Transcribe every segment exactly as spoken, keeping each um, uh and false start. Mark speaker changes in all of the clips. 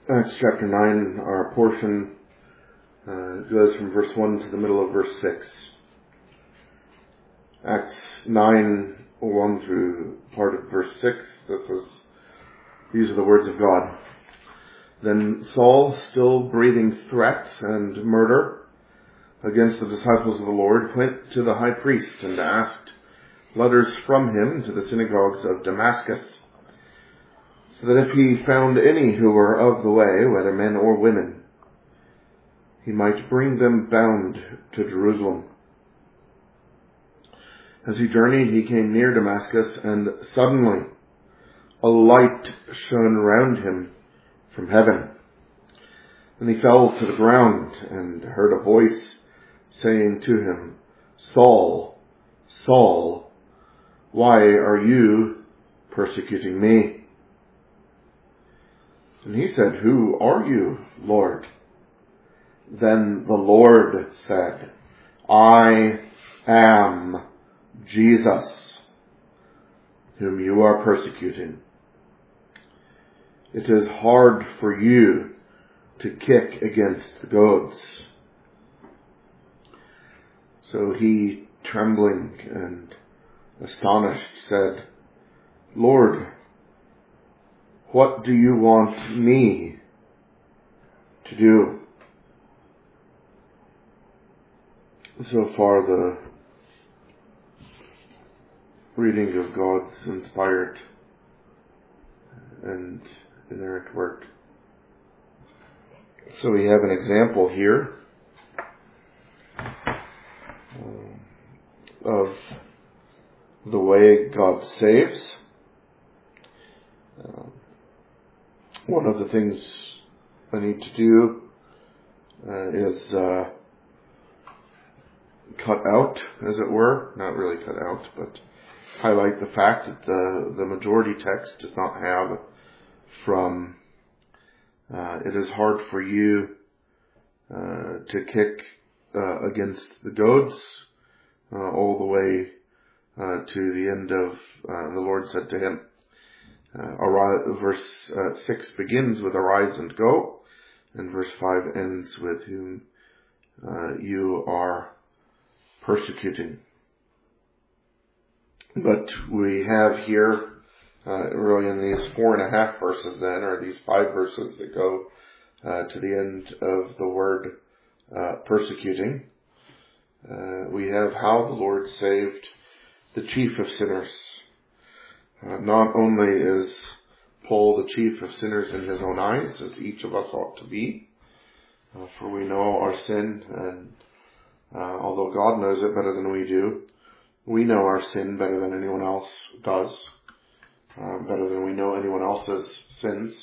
Speaker 1: Acts chapter nine, our portion uh, goes from verse one to the middle of verse six. Acts nine, one through part of verse six, this is, these are the words of God. Then Saul, still breathing threats and murder against the disciples of the Lord, went to the high priest and asked letters from him to the synagogues of Damascus, so that if he found any who were of the way, whether men or women, he might bring them bound to Jerusalem. As he journeyed, he came near Damascus, and suddenly a light shone round him from heaven. And he fell to the ground and heard a voice saying to him, "Saul, Saul, why are you persecuting me?" And he said, "Who are you, Lord?" Then the Lord said, "I am Jesus, whom you are persecuting. It is hard for you to kick against the goads." So he, trembling and astonished, said, "Lord, what do you want me to do?" So far, the reading of God's inspired and inerrant word. So we have an example here uh, of the way God saves. Uh, one of the things I need to do uh, is uh, cut out, as it were, not really cut out, but highlight the fact that the, the majority text does not have from uh, it is hard for you uh, to kick uh, against the goads uh, all the way uh, to the end of uh, the Lord said to him. Uh, arise, verse uh, six begins with arise and go, and verse five ends with whom uh, you are persecuting. But we have here, uh, really in these four and a half verses then, or these five verses that go uh, to the end of the word uh, persecuting, uh, we have how the Lord saved the chief of sinners. Uh, not only is Paul the chief of sinners in his own eyes, as each of us ought to be, uh, for we know our sin, and uh, although God knows it better than we do, we know our sin better than anyone else does, uh, better than we know anyone else's sins,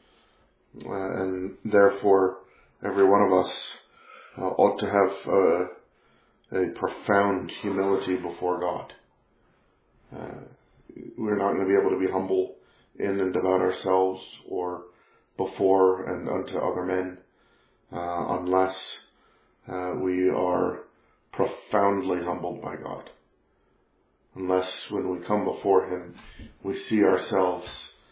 Speaker 1: uh, and therefore every one of us uh, ought to have uh, a profound humility before God. Uh, we're not going to be able to be humble in and about ourselves or before and unto other men uh, unless uh, we are profoundly humbled by God. Unless when we come before Him, we see ourselves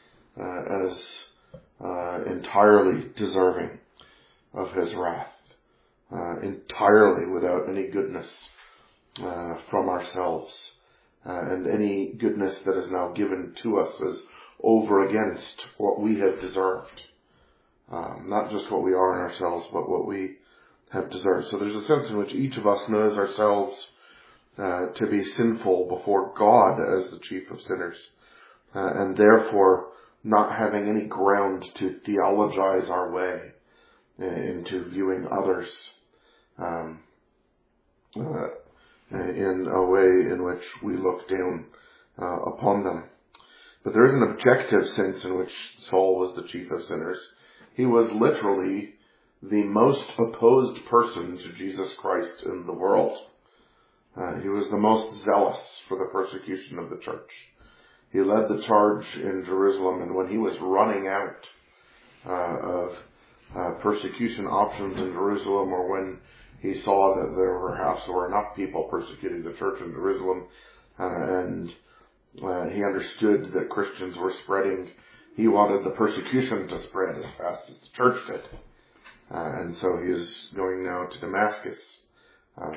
Speaker 1: uh, as uh, entirely deserving of His wrath, uh, entirely without any goodness uh, from ourselves, uh, and any goodness that is now given to us is over against what we have deserved. Um, not just what we are in ourselves, but what we have deserved. So there's a sense in which each of us knows ourselves Uh, to be sinful before God as the chief of sinners, uh, and therefore not having any ground to theologize our way into viewing others um, uh, in a way in which we look down uh, upon them. But there is an objective sense in which Saul was the chief of sinners. He was literally the most opposed person to Jesus Christ in the world. Uh, he was the most zealous for the persecution of the church. He led the charge in Jerusalem, and when he was running out uh, of uh, persecution options in Jerusalem, or when he saw that there perhaps were enough people persecuting the church in Jerusalem, uh, and uh, he understood that Christians were spreading he wanted the persecution to spread as fast as the church did. Uh, and so he is going now to Damascus um,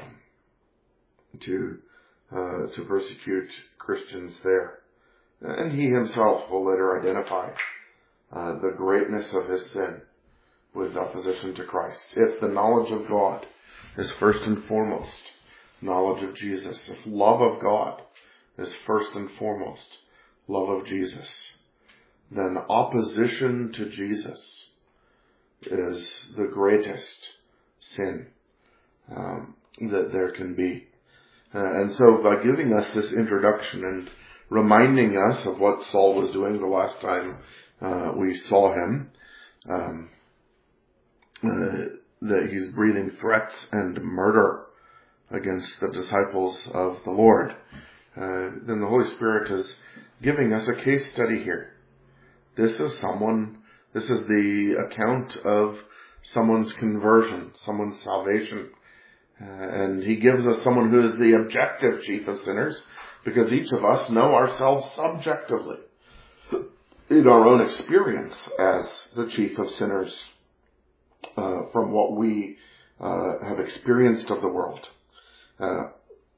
Speaker 1: to uh, to persecute Christians there. And he himself will later identify uh, the greatness of his sin with opposition to Christ. If the knowledge of God is first and foremost knowledge of Jesus, if love of God is first and foremost love of Jesus, then opposition to Jesus is the greatest sin um, that there can be. Uh, and so by giving us this introduction and reminding us of what Saul was doing the last time uh, we saw him, um, uh, that he's breathing threats and murder against the disciples of the Lord, uh, then the Holy Spirit is giving us a case study here. This is someone, this is the account of someone's conversion, someone's salvation. Uh, and he gives us someone who is the objective chief of sinners, because each of us know ourselves subjectively in our own experience as the chief of sinners uh, from what we uh, have experienced of the world. Uh,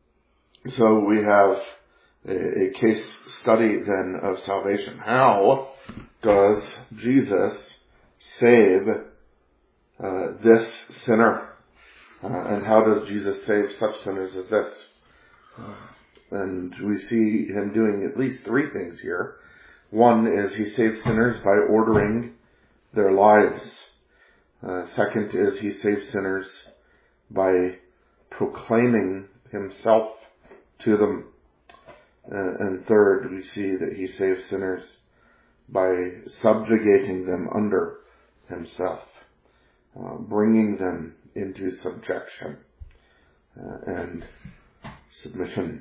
Speaker 1: so we have a, a case study then of salvation. How does Jesus save uh, this sinner? Uh, and how does Jesus save such sinners as this? Uh, and we see him doing at least three things here. One is he saves sinners by ordering their lives. Uh, second is he saves sinners by proclaiming himself to them. Uh, and third, we see that he saves sinners by subjugating them under himself, uh, bringing them into subjection uh, and submission.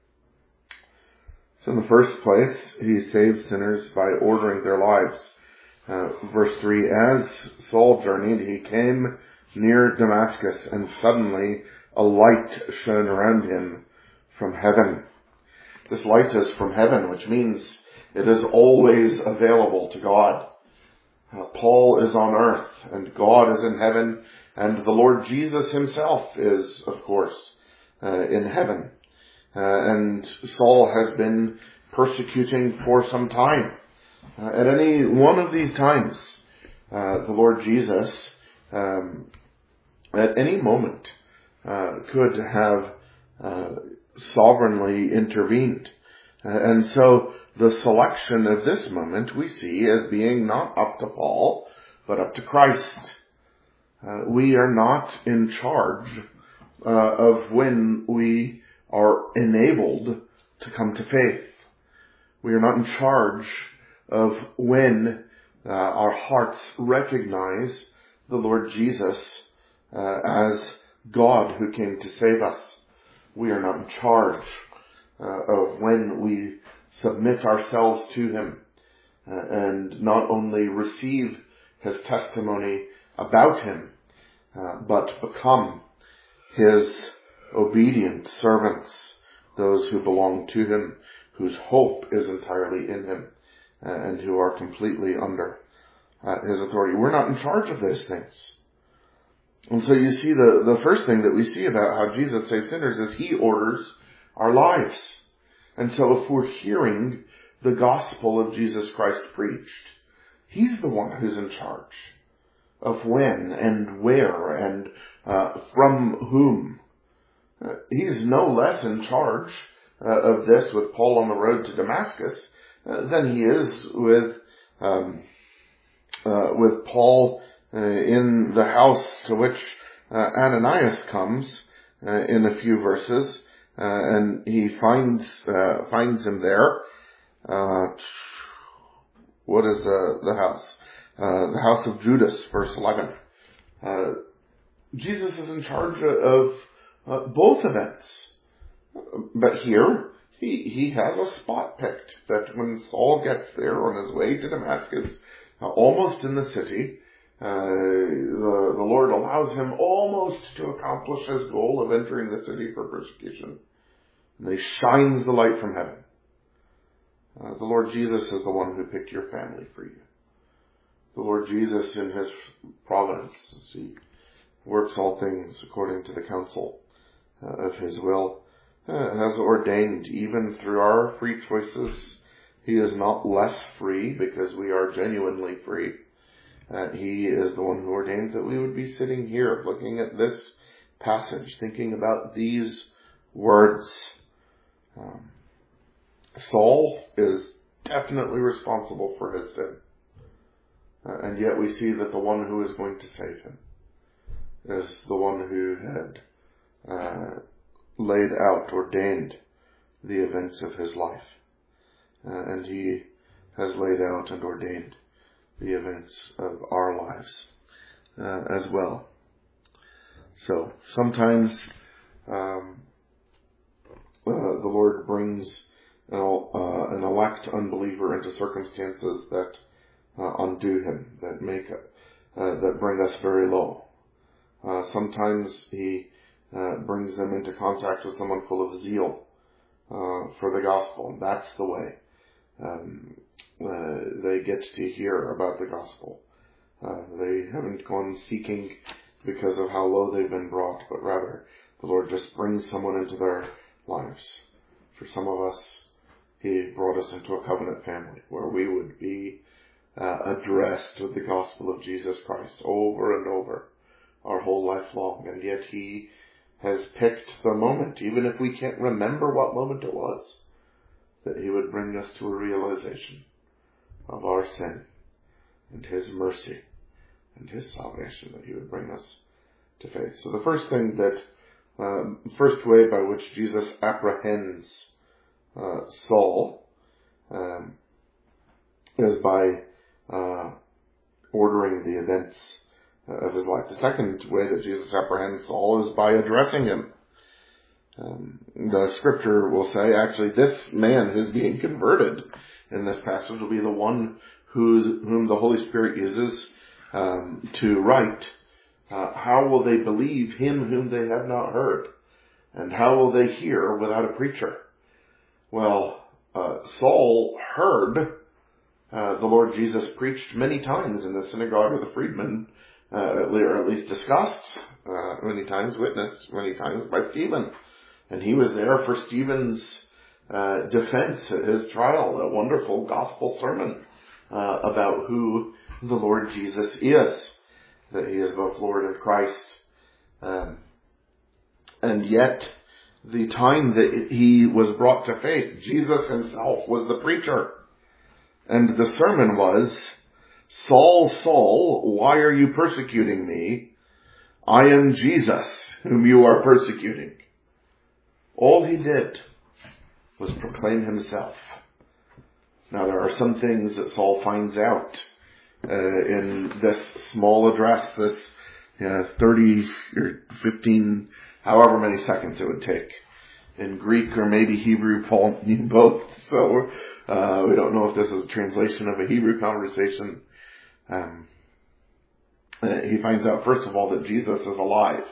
Speaker 1: So in the first place, he saves sinners by ordering their lives. Uh, verse three, as Saul journeyed, he came near Damascus, and suddenly a light shone around him from heaven. This light is from heaven, which means it is always available to God. Uh, Paul is on earth, and God is in heaven, and the Lord Jesus himself is, of course, uh, in heaven. Uh, and Saul has been persecuting for some time. Uh, at any one of these times, uh, the Lord Jesus, um, at any moment, uh, could have uh, sovereignly intervened. Uh, and so the selection of this moment we see as being not up to Paul, but up to Christ. Uh, we are not in charge uh, of when we are enabled to come to faith. We are not in charge of when uh, our hearts recognize the Lord Jesus uh, as God who came to save us. We are not in charge uh, of when we submit ourselves to him uh, and not only receive his testimony about him, uh, but become his obedient servants, those who belong to him, whose hope is entirely in him, uh, and who are completely under uh, his authority. We're not in charge of those things. And so you see the, the first thing that we see about how Jesus saves sinners is he orders our lives. And so if we're hearing the gospel of Jesus Christ preached, he's the one who's in charge of when and where and uh, from whom. Uh, he's no less in charge uh, of this with Paul on the road to Damascus uh, than he is with um, uh, with Paul uh, in the house to which uh, Ananias comes uh, in a few verses, uh, and he finds uh, finds him there. Uh, what is uh, the house? Uh, the house of Judas, verse eleven. Uh, Jesus is in charge of uh, both events. But here, he, he has a spot picked that when Saul gets there on his way to Damascus, uh, almost in the city, uh, the, the Lord allows him almost to accomplish his goal of entering the city for persecution. And he shines the light from heaven. Uh, the Lord Jesus is the one who picked your family for you. The Lord Jesus, in his providence, as he works all things according to the counsel uh, of his will, uh, has ordained, even through our free choices, he is not less free because we are genuinely free. Uh, he is the one who ordained that we would be sitting here looking at this passage, thinking about these words. Um, Saul is definitely responsible for his sin. Uh, and yet we see that the one who is going to save him is the one who had uh, laid out, ordained the events of his life. Uh, and he has laid out and ordained the events of our lives uh, as well. So sometimes um, uh, the Lord brings an, uh, an elect unbeliever into circumstances that uh, undo him, that make uh, that bring us very low. Uh, sometimes he uh, brings them into contact with someone full of zeal uh, for the gospel. That's the way um, uh, they get to hear about the gospel. Uh, they haven't gone seeking because of how low they've been brought, but rather the Lord just brings someone into their lives. For some of us, he brought us into a covenant family where we would be uh, addressed with the gospel of Jesus Christ over and over our whole life long. And yet he has picked the moment, even if we can't remember what moment it was, that he would bring us to a realization of our sin and his mercy and his salvation, that he would bring us to faith. So the first thing that, um, first way by which Jesus apprehends uh, Saul um, is by uh, ordering the events of his life. The second way that Jesus apprehends Saul is by addressing him. Um, the scripture will say, actually, this man who's being converted in this passage will be the one who's, whom the Holy Spirit uses um, to write, uh, how will they believe him whom they have not heard? And how will they hear without a preacher? Well, uh, Saul heard uh, the Lord Jesus preached many times in the synagogue of the freedmen, uh, or at least discussed uh, many times, witnessed many times by Stephen. And he was there for Stephen's uh, defense at his trial, a wonderful gospel sermon uh, about who the Lord Jesus is, that he is both Lord and Christ. Um, and yet, the time that he was brought to faith, Jesus himself was the preacher. And the sermon was, Saul, Saul, why are you persecuting me? I am Jesus, whom you are persecuting. All he did was proclaim himself. Now there are some things that Saul finds out uh, in this small address, this uh, thirty or fifteen, however many seconds it would take. In Greek or maybe Hebrew, Paul knew both, so uh, we don't know if this is a translation of a Hebrew conversation. Um, uh, he finds out, first of all, that Jesus is alive.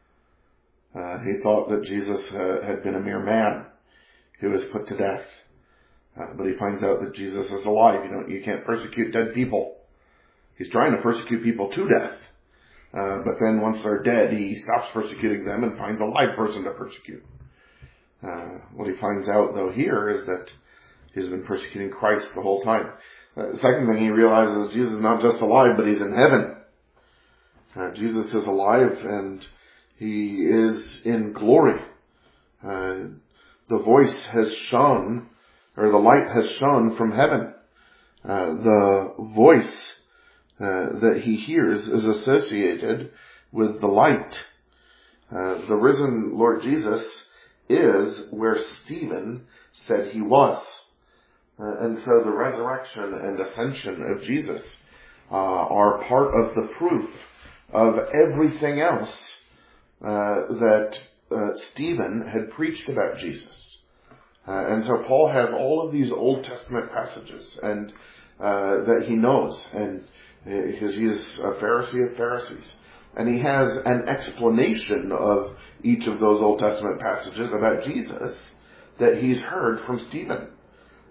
Speaker 1: Uh, he thought that Jesus uh, had been a mere man who was put to death. Uh, but he finds out that Jesus is alive. You know, you can't persecute dead people. He's trying to persecute people to death. Uh, but then once they're dead, he stops persecuting them and finds a live person to persecute. Uh, what he finds out, though, here is that he's been persecuting Christ the whole time. Uh, the second thing he realizes is Jesus is not just alive, but he's in heaven. Uh, Jesus is alive and he is in glory. Uh, the voice has shone, or the light has shone from heaven. Uh, the voice uh, that he hears is associated with the light. Uh, the risen Lord Jesus is where Stephen said he was. Uh, and so the resurrection and ascension of Jesus uh, are part of the proof of everything else uh, that uh, Stephen had preached about Jesus. Uh, and so Paul has all of these Old Testament passages and uh, that he knows, and because he is a Pharisee of Pharisees. And he has an explanation of each of those Old Testament passages about Jesus that he's heard from Stephen.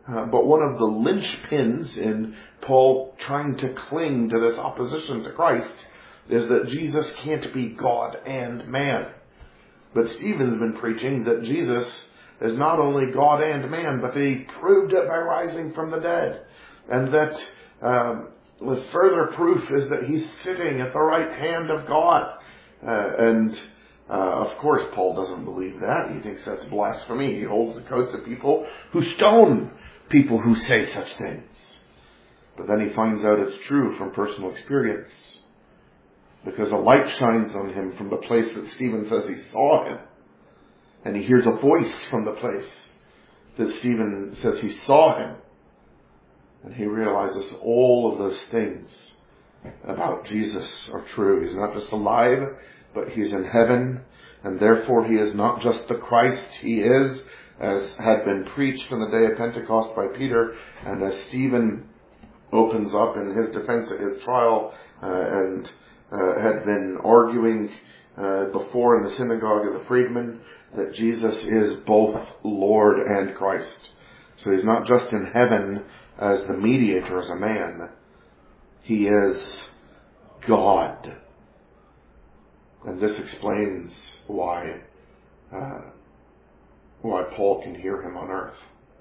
Speaker 1: Uh, but one of the linchpins in Paul trying to cling to this opposition to Christ is that Jesus can't be God and man. But Stephen's been preaching that Jesus is not only God and man, but that he proved it by rising from the dead. And that um, the further proof is that he's sitting at the right hand of God. Uh, and uh, of course, Paul doesn't believe that. He thinks that's blasphemy. He holds the coats of people who stone people who say such things. But then he finds out it's true from personal experience, because a light shines on him from the place that Stephen says he saw him. And he hears a voice from the place that Stephen says he saw him. And he realizes all of those things about Jesus are true. He's not just alive, but he's in heaven. And therefore he is not just the Christ. He is, as had been preached on the day of Pentecost by Peter, and as Stephen opens up in his defense at his trial, uh, and uh, had been arguing uh, before in the synagogue of the freedmen, that Jesus is both Lord and Christ. So he's not just in heaven as the mediator, as a man. He is God. And this explains why uh, why Paul can hear him on earth.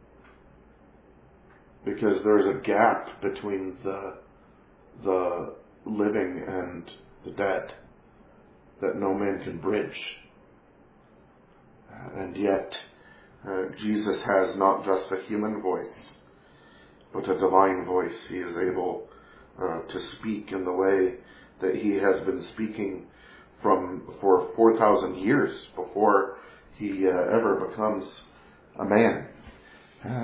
Speaker 1: Because there's a gap between the the living and the dead that no man can bridge. And yet, uh, Jesus has not just a human voice, but a divine voice. He is able uh, to speak in the way that he has been speaking from for four thousand years before he uh, ever becomes a man. Uh,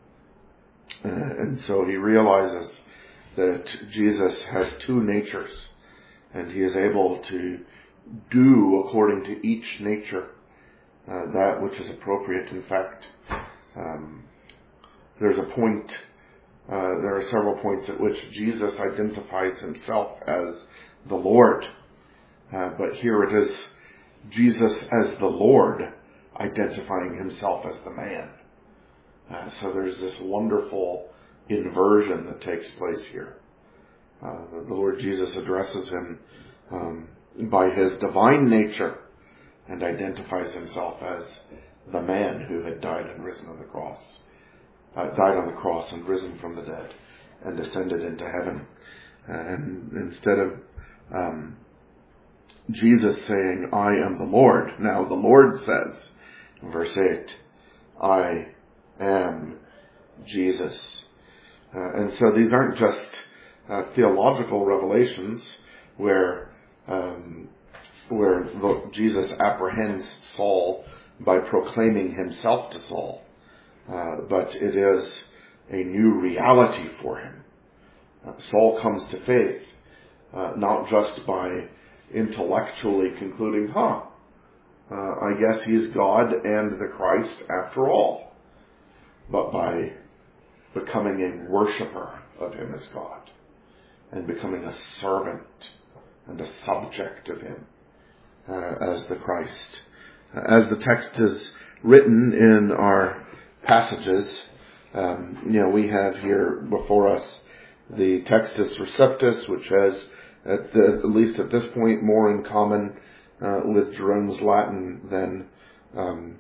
Speaker 1: and so he realizes that Jesus has two natures, and he is able to do according to each nature uh, that which is appropriate. In fact, um, there's a point, uh, there are several points at which Jesus identifies himself as the Lord. Uh, but here it is Jesus as the Lord identifying himself as the man. Uh, so there's this wonderful inversion that takes place here. Uh, the Lord Jesus addresses him um, by his divine nature and identifies himself as the man who had died and risen on the cross, uh, died on the cross and risen from the dead and ascended into heaven. And instead of um, Jesus saying, "I am the Lord," now the Lord says in verse eight, "I am Jesus." Uh, and so these aren't just uh, theological revelations where um, where Jesus apprehends Saul by proclaiming himself to Saul, uh, but it is a new reality for him. Uh, Saul comes to faith uh, not just by intellectually concluding, huh, uh, I guess he's God and the Christ after all, but by becoming a worshiper of him as God and becoming a servant and a subject of him uh, as the Christ. As the text is written in our passages, um, you know, we have here before us the Textus Receptus, which has, at, the, at least at this point, more in common uh, with Jerome's Latin than um,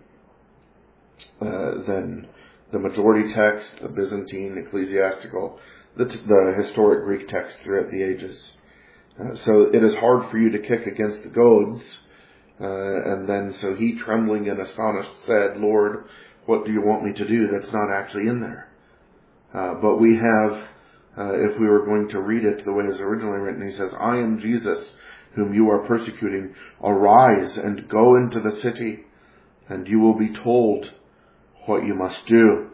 Speaker 1: uh, than the majority text, the Byzantine, ecclesiastical, the, the historic Greek text throughout the ages. Uh, so it is hard for you to kick against the goads. Uh, and then so he, trembling and astonished, said, "Lord, what do you want me to do?" That's not actually in there. Uh, but we have, uh, if we were going to read it the way it was originally written, he says, "I am Jesus, whom you are persecuting. Arise and go into the city, and you will be told what you must do."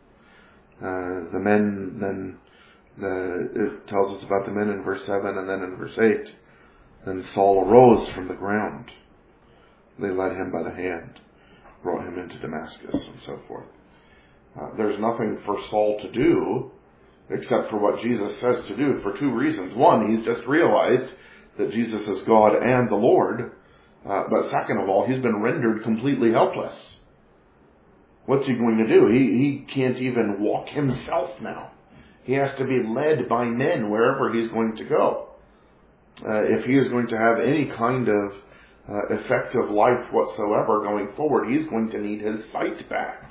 Speaker 1: Uh, the men then, the, it tells us about the men in verse seven, and then in verse eight, "Then Saul arose from the ground. They led him by the hand, brought him into Damascus," and so forth. Uh, there's nothing for Saul to do except for what Jesus says to do for two reasons. One, he's just realized that Jesus is God and the Lord. Uh, but second of all, he's been rendered completely helpless. What's he going to do? He, he can't even walk himself now. He has to be led by men wherever he's going to go. Uh, if he is going to have any kind of uh, effective life whatsoever going forward, he's going to need his sight back.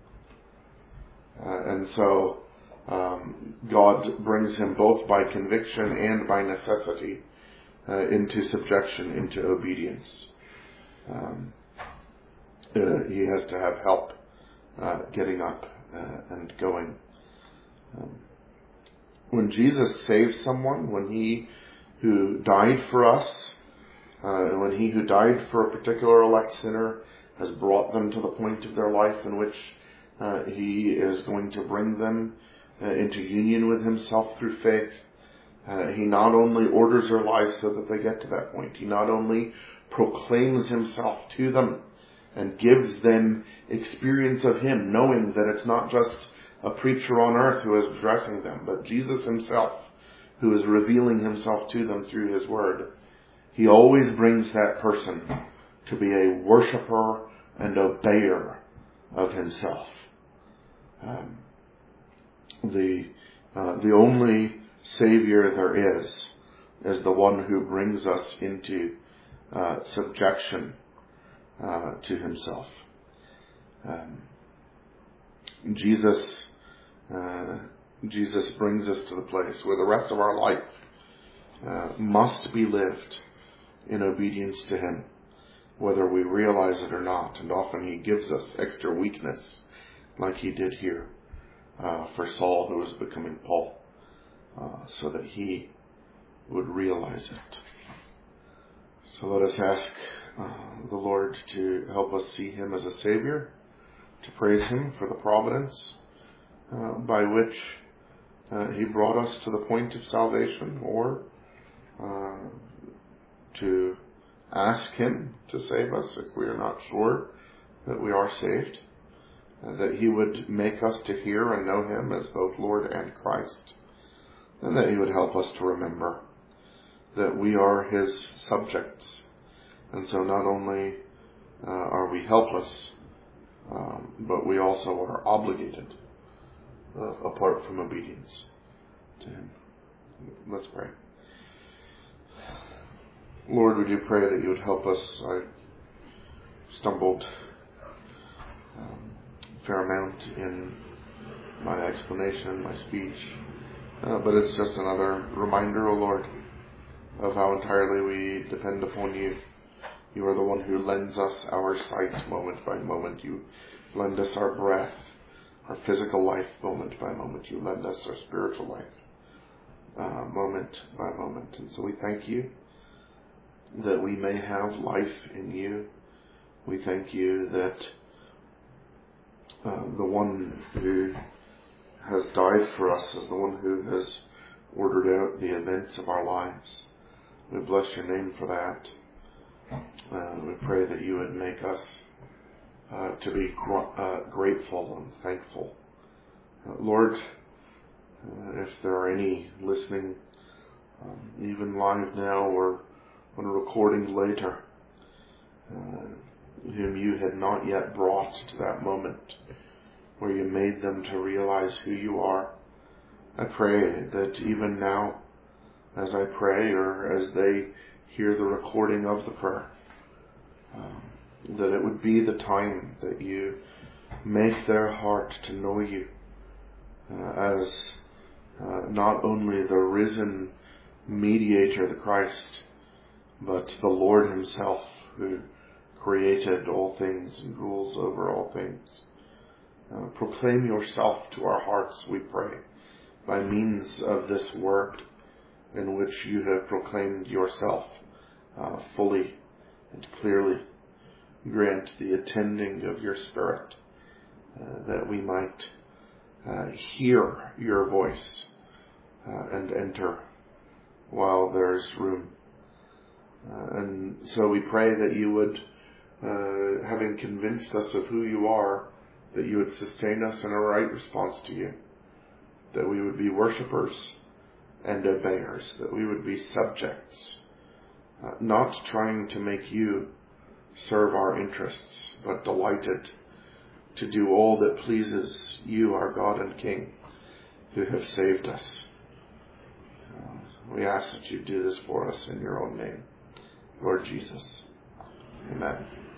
Speaker 1: Uh, and so um, God brings him both by conviction and by necessity uh, into subjection, into obedience. Um, uh, he has to have help uh, getting up uh, and going. Um, when Jesus saves someone, when he who died for us, uh, when he who died for a particular elect sinner has brought them to the point of their life in which uh, he is going to bring them uh, into union with himself through faith, uh, he not only orders their lives so that they get to that point, he not only proclaims himself to them and gives them experience of him, knowing that it's not just a preacher on earth who is addressing them, but Jesus himself who is revealing himself to them through his word. He always brings that person to be a worshiper and obeyer of himself. Um, the uh, the only Savior there is is the one who brings us into uh, subjection uh, to himself. Um, Jesus uh, Jesus brings us to the place where the rest of our life uh, must be lived in obedience to him, whether we realize it or not. And often he gives us extra weakness, like he did here uh, for Saul, who was becoming Paul, uh, so that he would realize it. So let us ask uh, the Lord to help us see him as a Savior, to praise him for the providence uh, by which uh, he brought us to the point of salvation, or uh, to ask him to save us if we are not sure that we are saved, uh, that he would make us to hear and know him as both Lord and Christ, and that he would help us to remember that we are his subjects. And so not only uh, are we helpless, um, but we also are obligated uh, apart from obedience to him. Let's pray. Lord, we do pray that you would help us. I stumbled um, a fair amount in my explanation, my speech, uh, but it's just another reminder, O Lord, of how entirely we depend upon you. You are the one who lends us our sight moment by moment. You lend us our breath, our physical life moment by moment. You lend us our spiritual life uh, moment by moment. And so we thank you that we may have life in you. We thank you that uh, the one who has died for us is the one who has ordered out the events of our lives. We bless your name for that. Uh, we pray that you would make us uh, to be gr- uh, grateful and thankful. Uh, Lord, uh, if there are any listening, um, even live now or on a recording later, uh, whom you had not yet brought to that moment where you made them to realize who you are, I pray that even now, as I pray or as they hear the recording of the prayer, um, that it would be the time that you make their heart to know you uh, as uh, not only the risen mediator, the Christ, but the Lord himself, who created all things and rules over all things. Uh, proclaim yourself to our hearts, we pray, by means of this word in which you have proclaimed yourself uh, fully and clearly. Grant the attending of your Spirit, uh, that we might uh, hear your voice uh, and enter while there's room. Uh, and so we pray that you would, uh, having convinced us of who you are, that you would sustain us in a right response to you, that we would be worshippers and obeyers, that we would be subjects, uh, not trying to make you serve our interests, but delighted to do all that pleases you, our God and King, who have saved us. We ask that you do this for us in your own name, Lord Jesus. Amen.